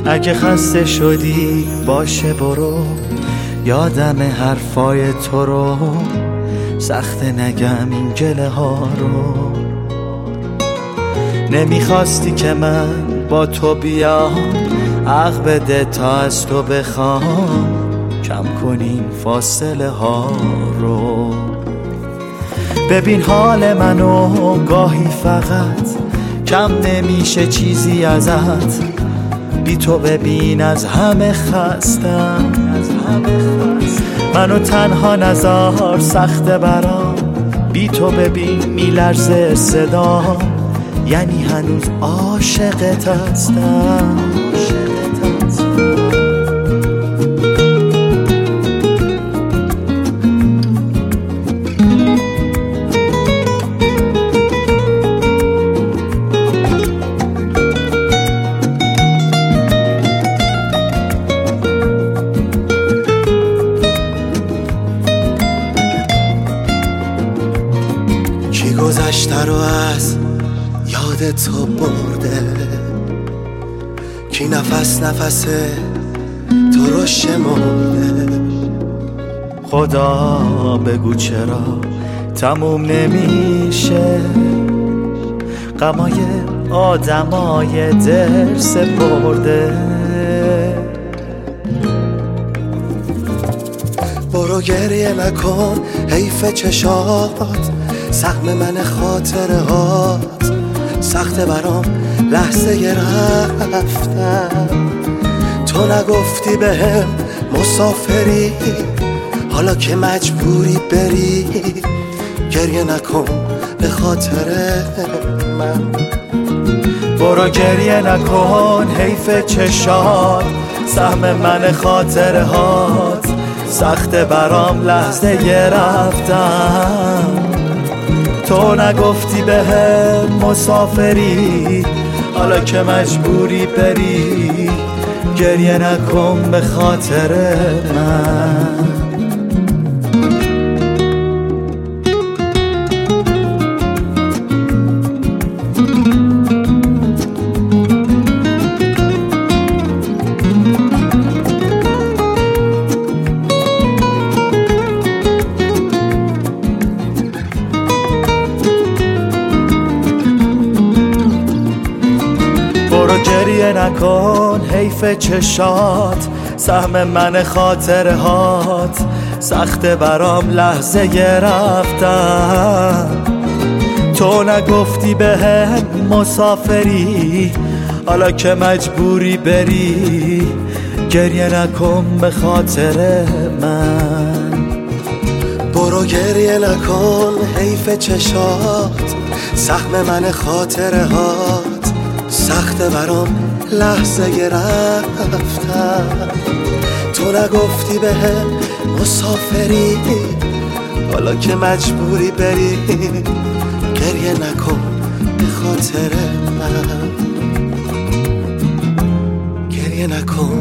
اگه خسته شدی باشه برو، یادم حرفای تو رو، سخته نگم این گله ها رو. نمیخواستی که من با تو بیام، حق بده تا از تو بخوام، کم کنین فاصله ها رو. ببین حال منو گاهی فقط کم نمیشه چیزی ازت، بی تو ببین از همه خستم. منو تنها نذار سخته برام، بی تو ببین میلرزه صدام، یعنی هنوز عاشقت هستم. کی گذشته رو از یاد تو برده، کی نفس تو رو شمرده. خدا بگو چرا تموم نمیشه، غمای آدمای دل سپرده. برو گریه نکن حیف چشات، سهم من خاطره هات، سخته برام لحظه رفتن. تو نگفتی بهم مسافری، حالا که مجبوری بری، گریه نکن به خاطر من. برو گریه نکن حیف چشات، سهم من خاطره هات، سخته برام لحظه رفتن. تو نگفتی بهم مسافری، حالا که مجبوری بری، گریه نکن به خاطر من. برو گریه نکن حیف چشات، سهم من خاطره هات، سخته برام لحظه رفتن. تو نگفتی بهم مسافری، حالا که مجبوری بری، گریه نکن به خاطر من. برو گریه نکن حیف چشات، سهم من خاطره هات، سخته برام لحظه رفتن. تو نگفتی بهم مسافری، حالا که مجبوری بری، گریه نکن به خاطر من. گریه نکن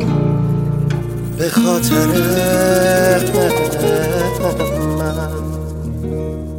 به خاطر من.